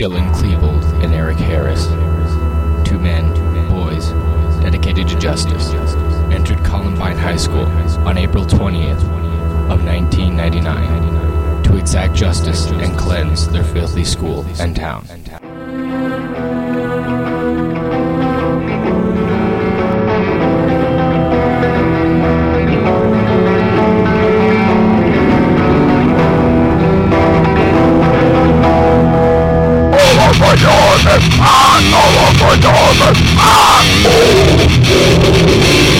Dylan Klebold and Eric Harris, two men, boys, dedicated to justice, entered Columbine High School on April 20th of 1999 to exact justice and cleanse their filthy school and town. All of my